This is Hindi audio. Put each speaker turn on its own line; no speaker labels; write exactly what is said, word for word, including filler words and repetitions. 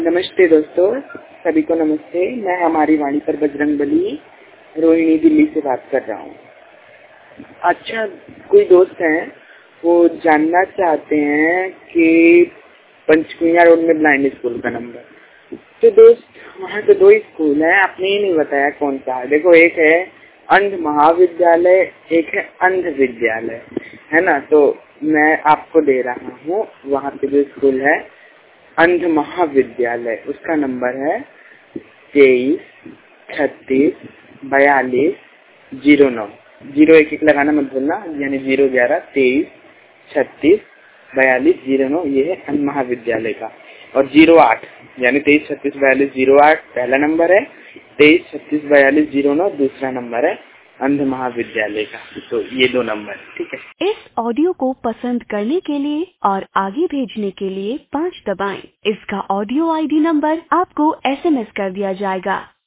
नमस्ते दोस्तों, सभी को नमस्ते। मैं हमारी वाणी पर बजरंगबली रोहिणी दिल्ली से बात कर रहा हूँ। अच्छा, कोई दोस्त हैं वो जानना चाहते हैं कि पंचकुनिया रोड में ब्लाइंड स्कूल का नंबर। तो दोस्त, वहाँ तो दो स्कूल हैं, आपने ही नहीं बताया कौन सा है। देखो, एक है अंध महाविद्यालय, एक है अंध विद्यालय, है ना। तो मैं आपको दे रहा हूँ वहाँ पे जो स्कूल है अंध महाविद्यालय, उसका नंबर है तेईस छत्तीस बयालीस जीरो नौ। जीरो एक एक लगाना मत भूलना, यानी जीरो ग्यारह तेईस छत्तीस बयालीस जीरो नौ, ये है अंध महाविद्यालय का। और जीरो आठ यानी तेईस छत्तीस बयालीस जीरो आठ पहला नंबर है, तेईस छत्तीस बयालीस जीरो नौ दूसरा नंबर है अंध महाविद्यालय का। तो ये दो नंबर, ठीक है।
इस ऑडियो को पसंद करने के लिए और आगे भेजने के लिए पाँच दबाएं। इसका ऑडियो आईडी नंबर आपको एसएमएस कर दिया जाएगा।